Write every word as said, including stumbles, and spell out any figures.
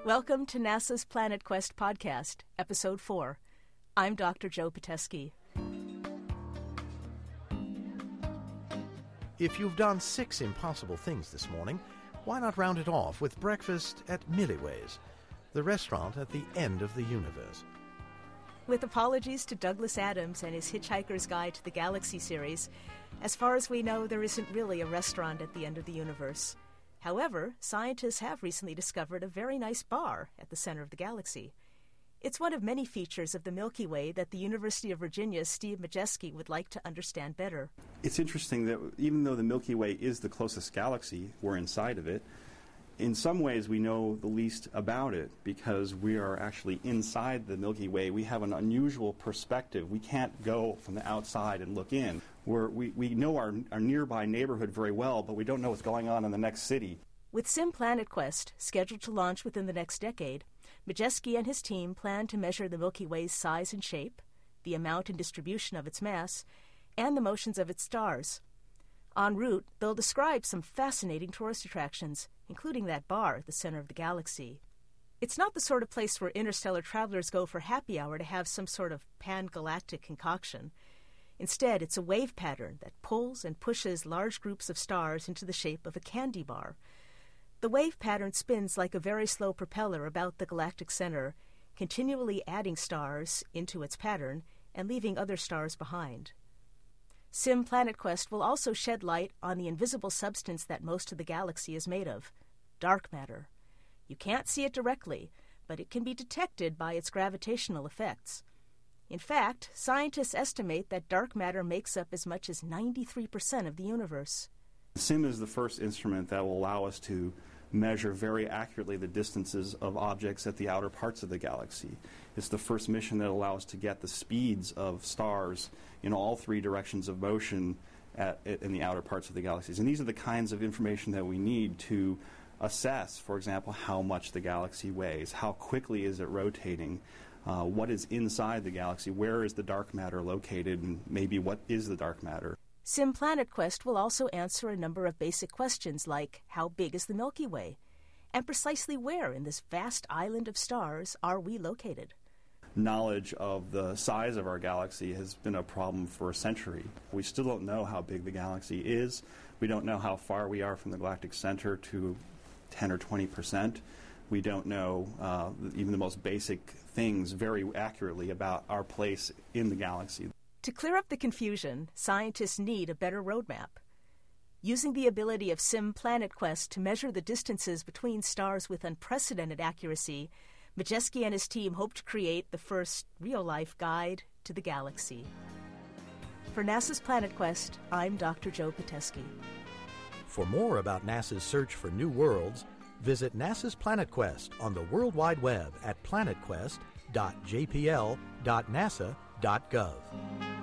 Welcome to NASA's Planet Quest podcast, Episode four. I'm Doctor Joe Pitesky. If you've done six impossible things this morning, why not round it off with breakfast at Milliways, the restaurant at the end of the universe? With apologies to Douglas Adams and his Hitchhiker's Guide to the Galaxy series, as far as we know, there isn't really a restaurant at the end of the universe. However, scientists have recently discovered a very nice bar at the center of the galaxy. It's one of many features of the Milky Way that the University of Virginia's Steve Majeski would like to understand better. It's interesting that even though the Milky Way is the closest galaxy, we're inside of it, in some ways we know the least about it because we are actually inside the Milky Way. We have an unusual perspective. We can't go from the outside and look in. We're, we, we know our, our nearby neighborhood very well, but we don't know what's going on in the next city. With Sim Planet Quest, scheduled to launch within the next decade, Majeski and his team plan to measure the Milky Way's size and shape, the amount and distribution of its mass, and the motions of its stars. En route, they'll describe some fascinating tourist attractions, including that bar at the center of the galaxy. It's not the sort of place where interstellar travelers go for happy hour to have some sort of pan-galactic concoction. Instead, it's a wave pattern that pulls and pushes large groups of stars into the shape of a candy bar. The wave pattern spins like a very slow propeller about the galactic center, continually adding stars into its pattern and leaving other stars behind. Sim Planet Quest will also shed light on the invisible substance that most of the galaxy is made of, dark matter. You can't see it directly, but it can be detected by its gravitational effects. In fact, scientists estimate that dark matter makes up as much as ninety-three percent of the universe. SIM is the first instrument that will allow us to measure very accurately the distances of objects at the outer parts of the galaxy. It's the first mission that allows us to get the speeds of stars in all three directions of motion at, in the outer parts of the galaxies. And these are the kinds of information that we need to assess, for example, how much the galaxy weighs, how quickly is it rotating, uh, what is inside the galaxy, where is the dark matter located, and maybe what is the dark matter. Sim Planet Quest will also answer a number of basic questions like how big is the Milky Way, and precisely where in this vast island of stars are we located. Knowledge of the size of our galaxy has been a problem for a century. We still don't know how big the galaxy is. We don't know how far we are from the galactic center to ten or twenty percent. We don't know uh, even the most basic things very accurately about our place in the galaxy. To clear up the confusion, scientists need a better roadmap. Using the ability of Sim Planet Quest to measure the distances between stars with unprecedented accuracy, Majeski and his team hope to create the first real-life guide to the galaxy. For NASA's Planet Quest, I'm Doctor Joe Pitesky. For more about NASA's search for new worlds, visit NASA's Planet Quest on the World Wide Web at planetquest dot j p l dot nasa dot gov.